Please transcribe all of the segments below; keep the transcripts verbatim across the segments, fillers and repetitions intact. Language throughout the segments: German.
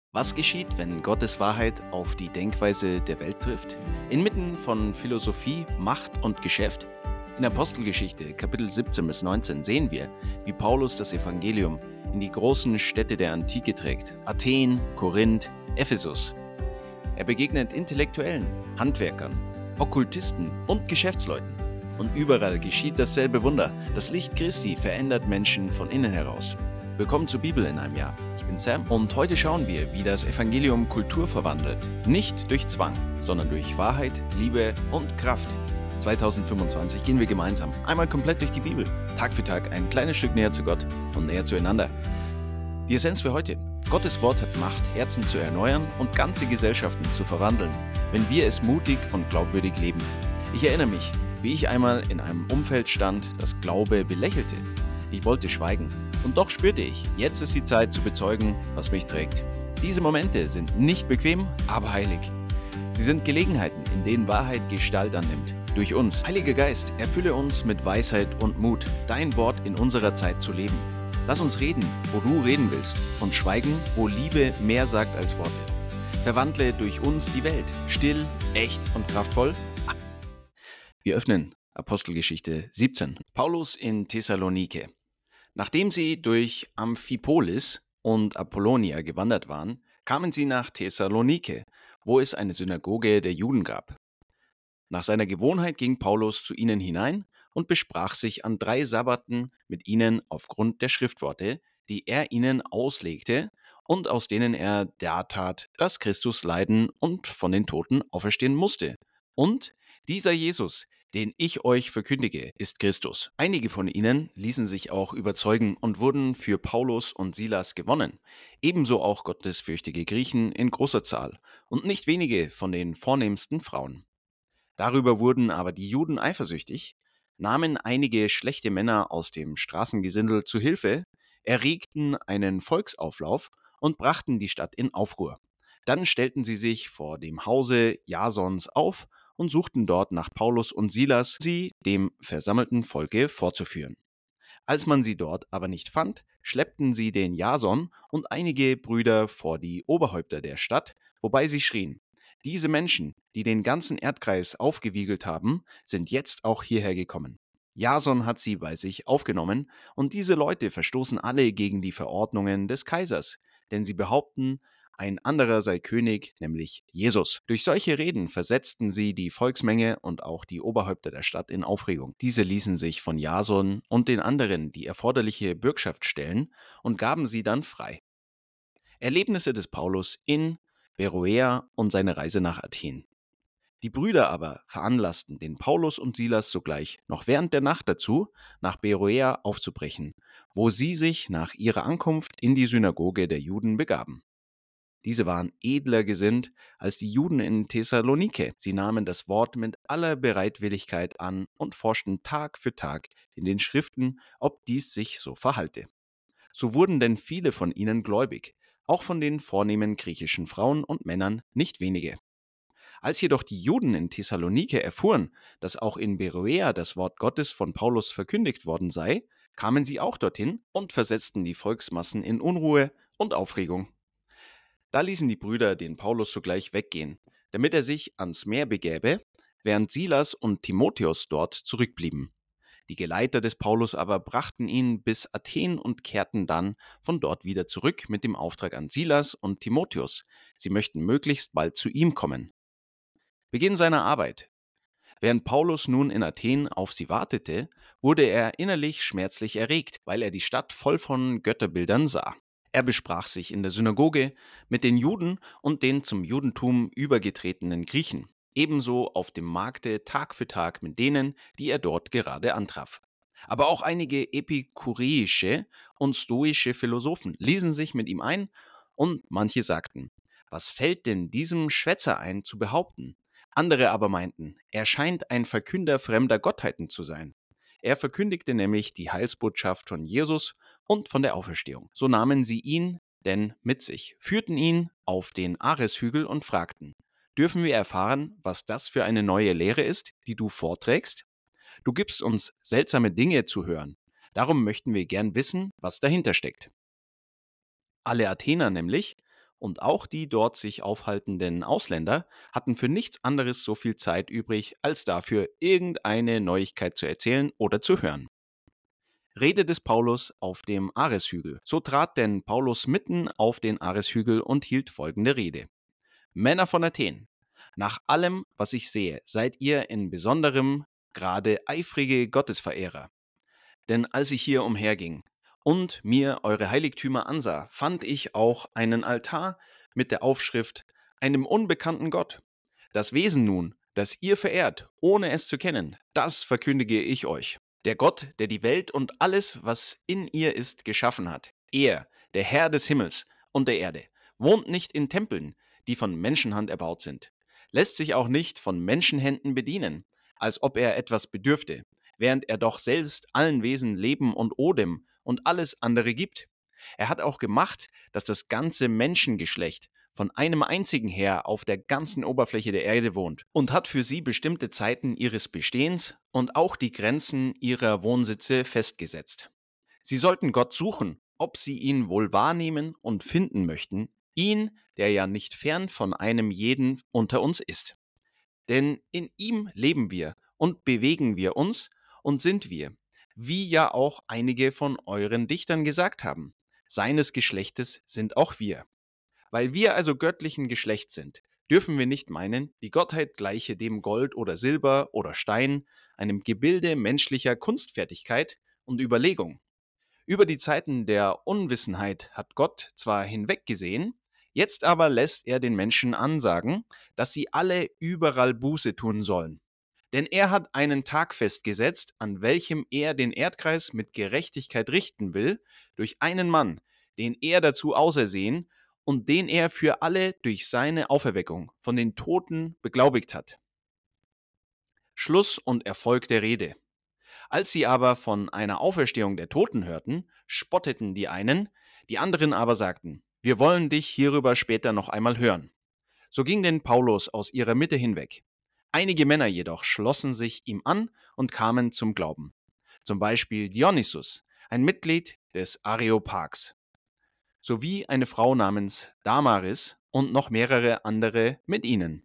Was geschieht, wenn Gottes Wahrheit auf die Denkweise der Welt trifft? Inmitten von Philosophie, Macht und Geschäft? In Apostelgeschichte Kapitel siebzehn bis neunzehn sehen wir, wie Paulus das Evangelium in die großen Städte der Antike trägt: Athen, Korinth, Ephesus. Er begegnet Intellektuellen, Handwerkern, Okkultisten und Geschäftsleuten. Und überall geschieht dasselbe Wunder. Das Licht Christi verändert Menschen von innen heraus. Willkommen zur Bibel in einem Jahr. Ich bin Sam und heute schauen wir, wie das Evangelium Kultur verwandelt. Nicht durch Zwang, sondern durch Wahrheit, Liebe und Kraft. zweitausendfünfundzwanzig gehen wir gemeinsam einmal komplett durch die Bibel. Tag für Tag ein kleines Stück näher zu Gott und näher zueinander. Die Essenz für heute: Gottes Wort hat Macht, Herzen zu erneuern und ganze Gesellschaften zu verwandeln, wenn wir es mutig und glaubwürdig leben. Ich erinnere mich, wie ich einmal in einem Umfeld stand, das Glaube belächelte. Ich wollte schweigen. Und doch spürte ich, jetzt ist die Zeit zu bezeugen, was mich trägt. Diese Momente sind nicht bequem, aber heilig. Sie sind Gelegenheiten, in denen Wahrheit Gestalt annimmt. Durch uns. Heiliger Geist, erfülle uns mit Weisheit und Mut, dein Wort in unserer Zeit zu leben. Lass uns reden, wo du reden willst, und schweigen, wo Liebe mehr sagt als Worte. Verwandle durch uns die Welt, still, echt und kraftvoll. Wir öffnen Apostelgeschichte siebzehn. Paulus in Thessalonike. Nachdem sie durch Amphipolis und Apollonia gewandert waren, kamen sie nach Thessalonike, wo es eine Synagoge der Juden gab. Nach seiner Gewohnheit ging Paulus zu ihnen hinein und besprach sich an drei Sabbaten mit ihnen aufgrund der Schriftworte, die er ihnen auslegte und aus denen er dartat, dass Christus leiden und von den Toten auferstehen musste. Und dieser Jesus, den ich euch verkündige, ist Christus. Einige von ihnen ließen sich auch überzeugen und wurden für Paulus und Silas gewonnen. Ebenso auch gottesfürchtige Griechen in großer Zahl und nicht wenige von den vornehmsten Frauen. Darüber wurden aber die Juden eifersüchtig, nahmen einige schlechte Männer aus dem Straßengesindel zu Hilfe, erregten einen Volksauflauf und brachten die Stadt in Aufruhr. Dann stellten sie sich vor dem Hause Jasons auf und suchten dort nach Paulus und Silas, sie dem versammelten Volke vorzuführen. Als man sie dort aber nicht fand, schleppten sie den Jason und einige Brüder vor die Oberhäupter der Stadt, wobei sie schrien: Diese Menschen, die den ganzen Erdkreis aufgewiegelt haben, sind jetzt auch hierher gekommen. Jason hat sie bei sich aufgenommen, und diese Leute verstoßen alle gegen die Verordnungen des Kaisers, denn sie behaupten, ein anderer sei König, nämlich Jesus. Durch solche Reden versetzten sie die Volksmenge und auch die Oberhäupter der Stadt in Aufregung. Diese ließen sich von Jason und den anderen die erforderliche Bürgschaft stellen und gaben sie dann frei. Erlebnisse des Paulus in Beroea und seine Reise nach Athen. Die Brüder aber veranlassten den Paulus und Silas sogleich, noch während der Nacht dazu, nach Beroea aufzubrechen, wo sie sich nach ihrer Ankunft in die Synagoge der Juden begaben. Diese waren edler gesinnt als die Juden in Thessalonike. Sie nahmen das Wort mit aller Bereitwilligkeit an und forschten Tag für Tag in den Schriften, ob dies sich so verhalte. So wurden denn viele von ihnen gläubig, auch von den vornehmen griechischen Frauen und Männern nicht wenige. Als jedoch die Juden in Thessalonike erfuhren, dass auch in Beroea das Wort Gottes von Paulus verkündigt worden sei, kamen sie auch dorthin und versetzten die Volksmassen in Unruhe und Aufregung. Da ließen die Brüder den Paulus sogleich weggehen, damit er sich ans Meer begäbe, während Silas und Timotheus dort zurückblieben. Die Geleiter des Paulus aber brachten ihn bis Athen und kehrten dann von dort wieder zurück mit dem Auftrag an Silas und Timotheus. Sie möchten möglichst bald zu ihm kommen. Beginn seiner Arbeit. Während Paulus nun in Athen auf sie wartete, wurde er innerlich schmerzlich erregt, weil er die Stadt voll von Götterbildern sah. Er besprach sich in der Synagoge mit den Juden und den zum Judentum übergetretenen Griechen, ebenso auf dem Markte Tag für Tag mit denen, die er dort gerade antraf. Aber auch einige epikureische und stoische Philosophen ließen sich mit ihm ein, und manche sagten: Was fällt denn diesem Schwätzer ein, zu behaupten? Andere aber meinten, er scheint ein Verkünder fremder Gottheiten zu sein. Er verkündigte nämlich die Heilsbotschaft von Jesus und von der Auferstehung. So nahmen sie ihn denn mit sich, führten ihn auf den Areshügel und fragten: Dürfen wir erfahren, was das für eine neue Lehre ist, die du vorträgst? Du gibst uns seltsame Dinge zu hören. Darum möchten wir gern wissen, was dahinter steckt. Alle Athener nämlich Und auch die dort sich aufhaltenden Ausländer hatten für nichts anderes so viel Zeit übrig, als dafür irgendeine Neuigkeit zu erzählen oder zu hören. Rede des Paulus auf dem Areshügel. So trat denn Paulus mitten auf den Areshügel und hielt folgende Rede. Männer von Athen, nach allem, was ich sehe, seid ihr in besonderem Grade eifrige Gottesverehrer. Denn als ich hier umherging und mir eure Heiligtümer ansah, fand ich auch einen Altar mit der Aufschrift einem unbekannten Gott. Das Wesen nun, das ihr verehrt, ohne es zu kennen, das verkündige ich euch. Der Gott, der die Welt und alles, was in ihr ist, geschaffen hat. Er, der Herr des Himmels und der Erde, wohnt nicht in Tempeln, die von Menschenhand erbaut sind, lässt sich auch nicht von Menschenhänden bedienen, als ob er etwas bedürfte, während er doch selbst allen Wesen Leben und Odem und alles andere gibt. Er hat auch gemacht, dass das ganze Menschengeschlecht von einem einzigen her auf der ganzen Oberfläche der Erde wohnt und hat für sie bestimmte Zeiten ihres Bestehens und auch die Grenzen ihrer Wohnsitze festgesetzt. Sie sollten Gott suchen, ob sie ihn wohl wahrnehmen und finden möchten, ihn, der ja nicht fern von einem jeden unter uns ist. Denn in ihm leben wir und bewegen wir uns und sind wir, wie ja auch einige von euren Dichtern gesagt haben. Seines Geschlechtes sind auch wir. Weil wir also göttlichen Geschlechts sind, dürfen wir nicht meinen, die Gottheit gleiche dem Gold oder Silber oder Stein, einem Gebilde menschlicher Kunstfertigkeit und Überlegung. Über die Zeiten der Unwissenheit hat Gott zwar hinweggesehen, jetzt aber lässt er den Menschen ansagen, dass sie alle überall Buße tun sollen. Denn er hat einen Tag festgesetzt, an welchem er den Erdkreis mit Gerechtigkeit richten will, durch einen Mann, den er dazu ausersehen und den er für alle durch seine Auferweckung von den Toten beglaubigt hat. Schluss und Erfolg der Rede. Als sie aber von einer Auferstehung der Toten hörten, spotteten die einen, die anderen aber sagten, wir wollen dich hierüber später noch einmal hören. So ging denn Paulus aus ihrer Mitte hinweg. Einige Männer jedoch schlossen sich ihm an und kamen zum Glauben. Zum Beispiel Dionysus, ein Mitglied des Areopags, sowie eine Frau namens Damaris und noch mehrere andere mit ihnen.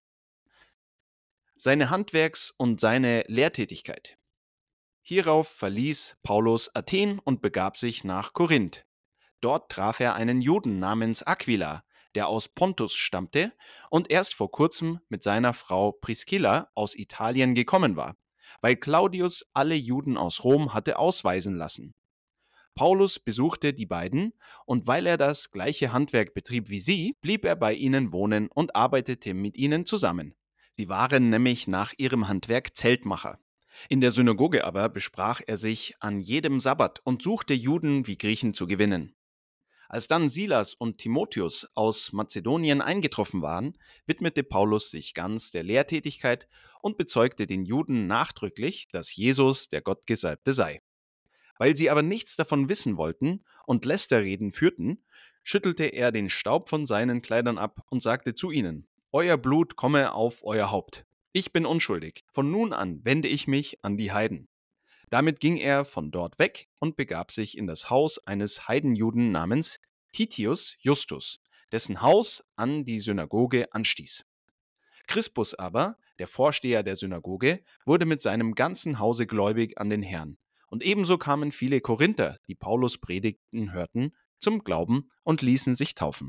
Seine Handwerks- und seine Lehrtätigkeit. Hierauf verließ Paulus Athen und begab sich nach Korinth. Dort traf er einen Juden namens Aquila, der aus Pontus stammte und erst vor kurzem mit seiner Frau Priscilla aus Italien gekommen war, weil Claudius alle Juden aus Rom hatte ausweisen lassen. Paulus besuchte die beiden und weil er das gleiche Handwerk betrieb wie sie, blieb er bei ihnen wohnen und arbeitete mit ihnen zusammen. Sie waren nämlich nach ihrem Handwerk Zeltmacher. In der Synagoge aber besprach er sich an jedem Sabbat und suchte Juden wie Griechen zu gewinnen. Als dann Silas und Timotheus aus Mazedonien eingetroffen waren, widmete Paulus sich ganz der Lehrtätigkeit und bezeugte den Juden nachdrücklich, dass Jesus der Gottgesalbte sei. Weil sie aber nichts davon wissen wollten und Lästerreden führten, schüttelte er den Staub von seinen Kleidern ab und sagte zu ihnen, Euer Blut komme auf euer Haupt. Ich bin unschuldig. Von nun an wende ich mich an die Heiden. Damit ging er von dort weg und begab sich in das Haus eines Heidenjuden namens Titius Justus, dessen Haus an die Synagoge anstieß. Crispus aber, der Vorsteher der Synagoge, wurde mit seinem ganzen Hause gläubig an den Herrn. Und ebenso kamen viele Korinther, die Paulus Predigten hörten, zum Glauben und ließen sich taufen.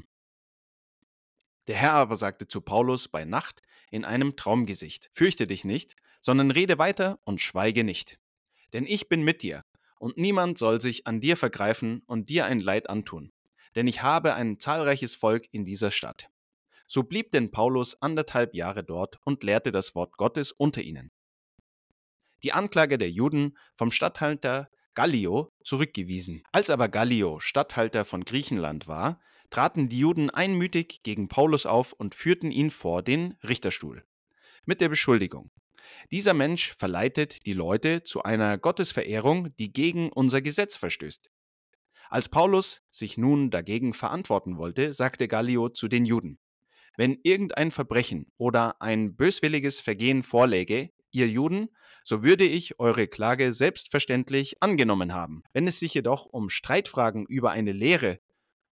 Der Herr aber sagte zu Paulus bei Nacht in einem Traumgesicht, fürchte dich nicht, sondern rede weiter und schweige nicht. Denn ich bin mit dir, und niemand soll sich an dir vergreifen und dir ein Leid antun. Denn ich habe ein zahlreiches Volk in dieser Stadt. So blieb denn Paulus anderthalb Jahre dort und lehrte das Wort Gottes unter ihnen. Die Anklage der Juden vom Statthalter Gallio zurückgewiesen. Als aber Gallio Statthalter von Griechenland war, traten die Juden einmütig gegen Paulus auf und führten ihn vor den Richterstuhl. Mit der Beschuldigung: Dieser Mensch verleitet die Leute zu einer Gottesverehrung, die gegen unser Gesetz verstößt. Als Paulus sich nun dagegen verantworten wollte, sagte Gallio zu den Juden: Wenn irgendein Verbrechen oder ein böswilliges Vergehen vorläge, ihr Juden, so würde ich eure Klage selbstverständlich angenommen haben. Wenn es sich jedoch um Streitfragen über eine Lehre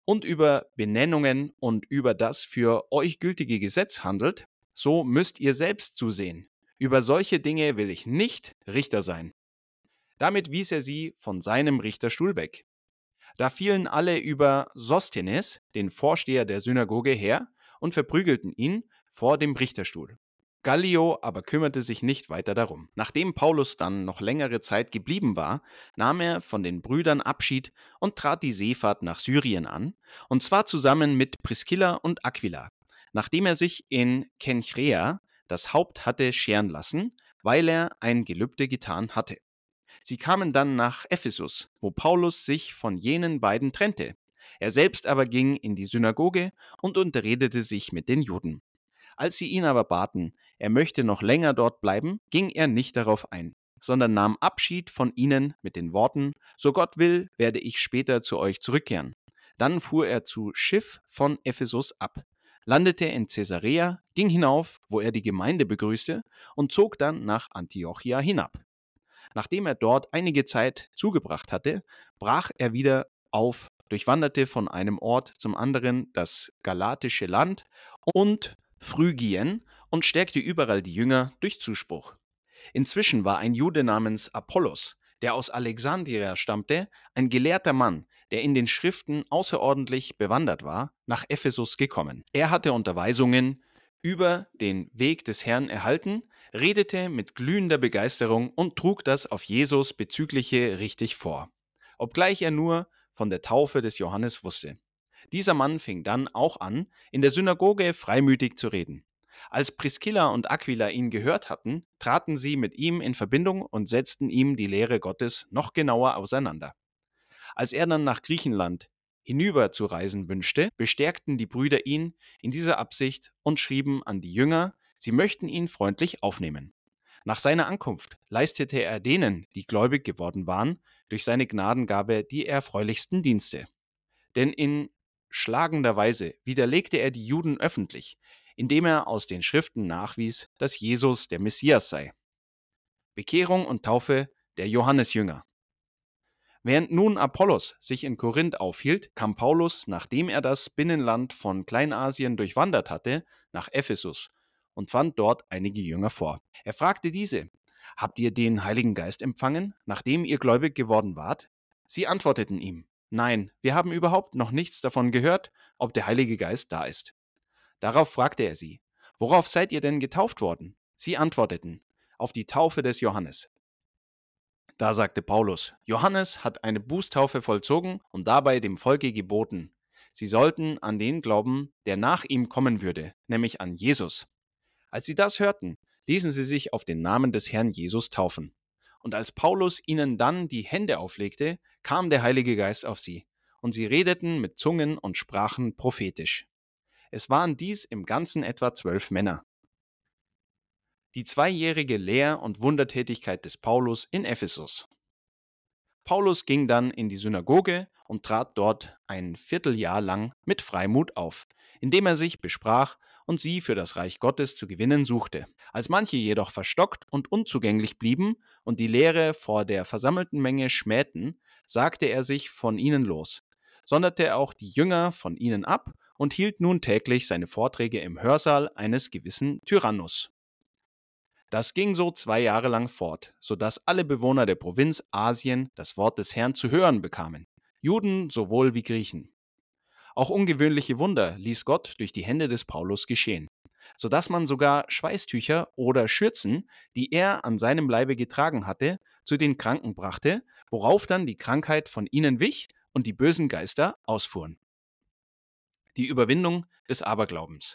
und über Benennungen und über das für euch gültige Gesetz handelt, so müsst ihr selbst zusehen. Über solche Dinge will ich nicht Richter sein. Damit wies er sie von seinem Richterstuhl weg. Da fielen alle über Sosthenes, den Vorsteher der Synagoge, her und verprügelten ihn vor dem Richterstuhl. Gallio aber kümmerte sich nicht weiter darum. Nachdem Paulus dann noch längere Zeit geblieben war, nahm er von den Brüdern Abschied und trat die Seefahrt nach Syrien an, und zwar zusammen mit Priskilla und Aquila, nachdem er sich in Kenchrea das Haupt hatte scheren lassen, weil er ein Gelübde getan hatte. Sie kamen dann nach Ephesus, wo Paulus sich von jenen beiden trennte. Er selbst aber ging in die Synagoge und unterredete sich mit den Juden. Als sie ihn aber baten, er möchte noch länger dort bleiben, ging er nicht darauf ein, sondern nahm Abschied von ihnen mit den Worten: So Gott will, werde ich später zu euch zurückkehren. Dann fuhr er zu Schiff von Ephesus ab, landete in Caesarea, ging hinauf, wo er die Gemeinde begrüßte, und zog dann nach Antiochia hinab. Nachdem er dort einige Zeit zugebracht hatte, brach er wieder auf, durchwanderte von einem Ort zum anderen das galatische Land und Phrygien und stärkte überall die Jünger durch Zuspruch. Inzwischen war ein Jude namens Apollos, der aus Alexandria stammte, ein gelehrter Mann, der in den Schriften außerordentlich bewandert war, nach Ephesus gekommen. Er hatte Unterweisungen über den Weg des Herrn erhalten, redete mit glühender Begeisterung und trug das auf Jesus bezügliche richtig vor, obgleich er nur von der Taufe des Johannes wusste. Dieser Mann fing dann auch an, in der Synagoge freimütig zu reden. Als Priskilla und Aquila ihn gehört hatten, traten sie mit ihm in Verbindung und setzten ihm die Lehre Gottes noch genauer auseinander. Als er dann nach Griechenland hinüber zu reisen wünschte, bestärkten die Brüder ihn in dieser Absicht und schrieben an die Jünger, sie möchten ihn freundlich aufnehmen. Nach seiner Ankunft leistete er denen, die gläubig geworden waren, durch seine Gnadengabe die erfreulichsten Dienste. Denn in schlagender Weise widerlegte er die Juden öffentlich, indem er aus den Schriften nachwies, dass Jesus der Messias sei. Bekehrung und Taufe der Johannesjünger. Während nun Apollos sich in Korinth aufhielt, kam Paulus, nachdem er das Binnenland von Kleinasien durchwandert hatte, nach Ephesus und fand dort einige Jünger vor. Er fragte diese: Habt ihr den Heiligen Geist empfangen, nachdem ihr gläubig geworden wart? Sie antworteten ihm: Nein, wir haben überhaupt noch nichts davon gehört, ob der Heilige Geist da ist. Darauf fragte er sie: Worauf seid ihr denn getauft worden? Sie antworteten: Auf die Taufe des Johannes. Da sagte Paulus: Johannes hat eine Bußtaufe vollzogen und dabei dem Volke geboten, sie sollten an den glauben, der nach ihm kommen würde, nämlich an Jesus. Als sie das hörten, ließen sie sich auf den Namen des Herrn Jesus taufen. Und als Paulus ihnen dann die Hände auflegte, kam der Heilige Geist auf sie, und sie redeten mit Zungen und sprachen prophetisch. Es waren dies im Ganzen etwa zwölf Männer. Die zweijährige Lehr- und Wundertätigkeit des Paulus in Ephesus. Paulus ging dann in die Synagoge und trat dort ein Vierteljahr lang mit Freimut auf, indem er sich besprach und sie für das Reich Gottes zu gewinnen suchte. Als manche jedoch verstockt und unzugänglich blieben und die Lehre vor der versammelten Menge schmähten, sagte er sich von ihnen los, sonderte auch die Jünger von ihnen ab und hielt nun täglich seine Vorträge im Hörsaal eines gewissen Tyrannus. Das ging so zwei Jahre lang fort, sodass alle Bewohner der Provinz Asien das Wort des Herrn zu hören bekamen, Juden sowohl wie Griechen. Auch ungewöhnliche Wunder ließ Gott durch die Hände des Paulus geschehen, sodass man sogar Schweißtücher oder Schürzen, die er an seinem Leibe getragen hatte, zu den Kranken brachte, worauf dann die Krankheit von ihnen wich und die bösen Geister ausfuhren. Die Überwindung des Aberglaubens.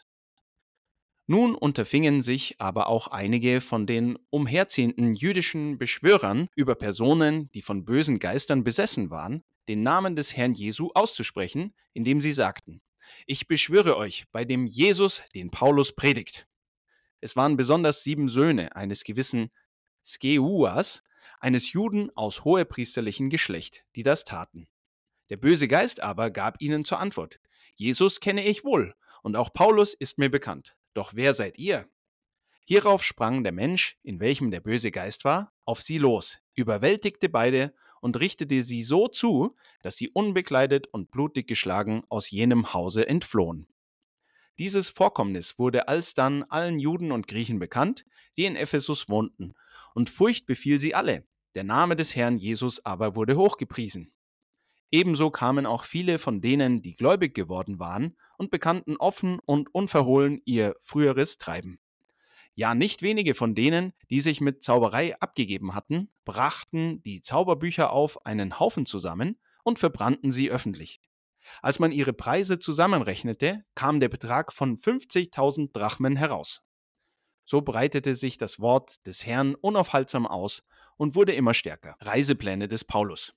Nun unterfingen sich aber auch einige von den umherziehenden jüdischen Beschwörern über Personen, die von bösen Geistern besessen waren, den Namen des Herrn Jesu auszusprechen, indem sie sagten: Ich beschwöre euch bei dem Jesus, den Paulus predigt. Es waren besonders sieben Söhne eines gewissen Skeuas, eines Juden aus hohepriesterlichem Geschlecht, die das taten. Der böse Geist aber gab ihnen zur Antwort: Jesus kenne ich wohl, und auch Paulus ist mir bekannt. Doch wer seid ihr? Hierauf sprang der Mensch, in welchem der böse Geist war, auf sie los, überwältigte beide und richtete sie so zu, dass sie unbekleidet und blutig geschlagen aus jenem Hause entflohen. Dieses Vorkommnis wurde alsdann allen Juden und Griechen bekannt, die in Ephesus wohnten, und Furcht befiel sie alle. Der Name des Herrn Jesus aber wurde hochgepriesen. Ebenso kamen auch viele von denen, die gläubig geworden waren, und bekannten offen und unverhohlen ihr früheres Treiben. Ja, nicht wenige von denen, die sich mit Zauberei abgegeben hatten, brachten die Zauberbücher auf einen Haufen zusammen und verbrannten sie öffentlich. Als man ihre Preise zusammenrechnete, kam der Betrag von fünfzigtausend Drachmen heraus. So breitete sich das Wort des Herrn unaufhaltsam aus und wurde immer stärker. Reisepläne des Paulus.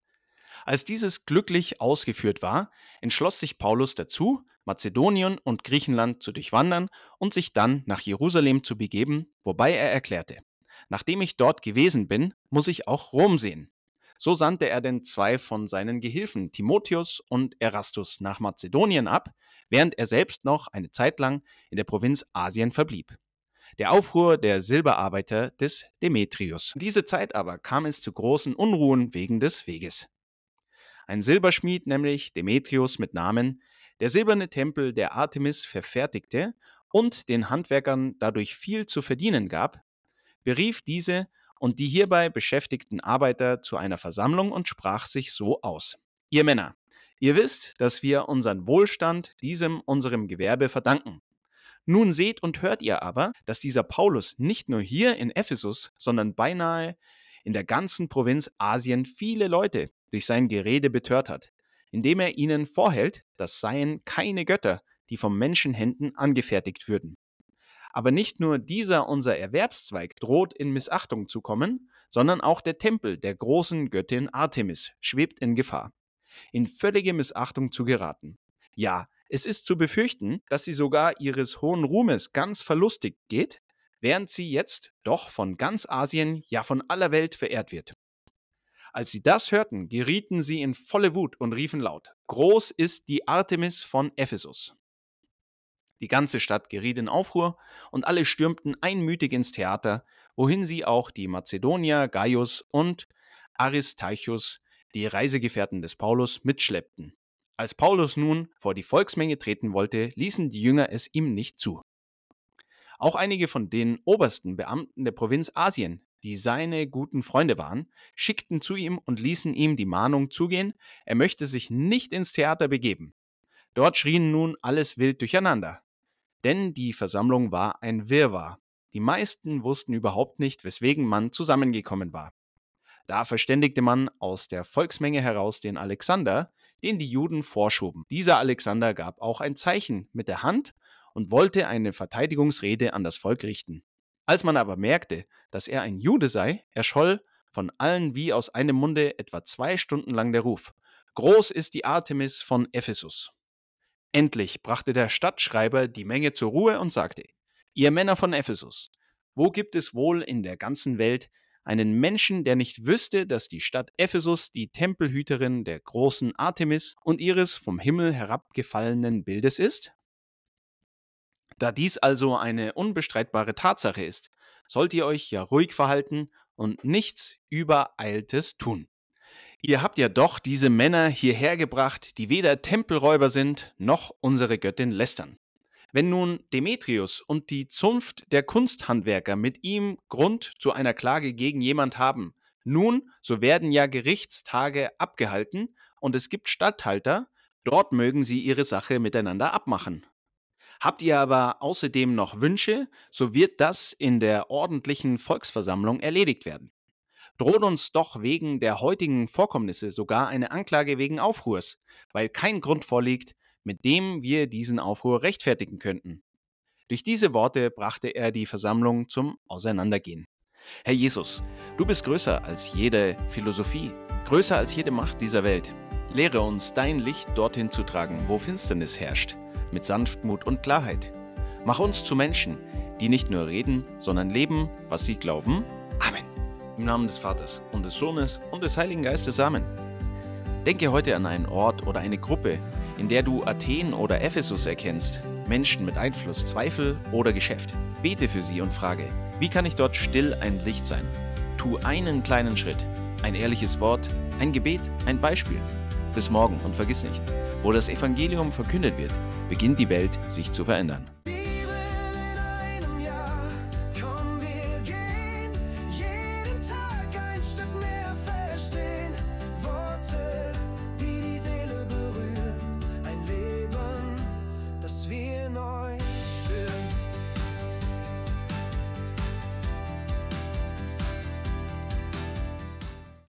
Als dieses glücklich ausgeführt war, entschloss sich Paulus dazu, Mazedonien und Griechenland zu durchwandern und sich dann nach Jerusalem zu begeben, wobei er erklärte: Nachdem ich dort gewesen bin, muss ich auch Rom sehen. So sandte er denn zwei von seinen Gehilfen, Timotheus und Erastus, nach Mazedonien ab, während er selbst noch eine Zeit lang in der Provinz Asien verblieb. Der Aufruhr der Silberarbeiter des Demetrius. In diese Zeit aber kam es zu großen Unruhen wegen des Weges. Ein Silberschmied, nämlich Demetrius mit Namen, der silberne Tempel der Artemis verfertigte und den Handwerkern dadurch viel zu verdienen gab, berief diese und die hierbei beschäftigten Arbeiter zu einer Versammlung und sprach sich so aus: Ihr Männer, ihr wisst, dass wir unseren Wohlstand diesem unserem Gewerbe verdanken. Nun seht und hört ihr aber, dass dieser Paulus nicht nur hier in Ephesus, sondern beinahe in der ganzen Provinz Asien viele Leute durch sein Gerede betört hat, indem er ihnen vorhält, das seien keine Götter, die von Menschenhänden angefertigt würden. Aber nicht nur dieser unser Erwerbszweig droht in Missachtung zu kommen, sondern auch der Tempel der großen Göttin Artemis schwebt in Gefahr, in völlige Missachtung zu geraten. Ja, es ist zu befürchten, dass sie sogar ihres hohen Ruhmes ganz verlustigt geht, während sie jetzt doch von ganz Asien, ja von aller Welt verehrt wird. Als sie das hörten, gerieten sie in volle Wut und riefen laut: Groß ist die Artemis von Ephesus. Die ganze Stadt geriet in Aufruhr und alle stürmten einmütig ins Theater, wohin sie auch die Mazedonier Gaius und Aristarchus, die Reisegefährten des Paulus, mitschleppten. Als Paulus nun vor die Volksmenge treten wollte, ließen die Jünger es ihm nicht zu. Auch einige von den obersten Beamten der Provinz Asien, die seine guten Freunde waren, schickten zu ihm und ließen ihm die Mahnung zugehen, er möchte sich nicht ins Theater begeben. Dort schrien nun alles wild durcheinander. Denn die Versammlung war ein Wirrwarr. Die meisten wussten überhaupt nicht, weswegen man zusammengekommen war. Da verständigte man aus der Volksmenge heraus den Alexander, den die Juden vorschoben. Dieser Alexander gab auch ein Zeichen mit der Hand und wollte eine Verteidigungsrede an das Volk richten. Als man aber merkte, dass er ein Jude sei, erscholl von allen wie aus einem Munde etwa zwei Stunden lang der Ruf: Groß ist die Artemis von Ephesus. Endlich brachte der Stadtschreiber die Menge zur Ruhe und sagte: Ihr Männer von Ephesus, wo gibt es wohl in der ganzen Welt einen Menschen, der nicht wüsste, dass die Stadt Ephesus die Tempelhüterin der großen Artemis und ihres vom Himmel herabgefallenen Bildes ist? Da dies also eine unbestreitbare Tatsache ist, sollt ihr euch ja ruhig verhalten und nichts Übereiltes tun. Ihr habt ja doch diese Männer hierher gebracht, die weder Tempelräuber sind, noch unsere Göttin lästern. Wenn nun Demetrius und die Zunft der Kunsthandwerker mit ihm Grund zu einer Klage gegen jemand haben, nun, so werden ja Gerichtstage abgehalten und es gibt Statthalter, dort mögen sie ihre Sache miteinander abmachen. Habt ihr aber außerdem noch Wünsche, so wird das in der ordentlichen Volksversammlung erledigt werden. Droht uns doch wegen der heutigen Vorkommnisse sogar eine Anklage wegen Aufruhrs, weil kein Grund vorliegt, mit dem wir diesen Aufruhr rechtfertigen könnten. Durch diese Worte brachte er die Versammlung zum Auseinandergehen. Herr Jesus, du bist größer als jede Philosophie, größer als jede Macht dieser Welt. Lehre uns, dein Licht dorthin zu tragen, wo Finsternis herrscht, mit Sanftmut und Klarheit. Mach uns zu Menschen, die nicht nur reden, sondern leben, was sie glauben. Amen. Im Namen des Vaters und des Sohnes und des Heiligen Geistes. Amen. Denke heute an einen Ort oder eine Gruppe, in der du Athen oder Ephesus erkennst, Menschen mit Einfluss, Zweifel oder Geschäft. Bete für sie und frage: Wie kann ich dort still ein Licht sein? Tu einen kleinen Schritt, ein ehrliches Wort, Ein Gebet, ein Beispiel. Bis morgen und vergiss nicht, wo das Evangelium verkündet wird, beginnt die Welt sich zu verändern.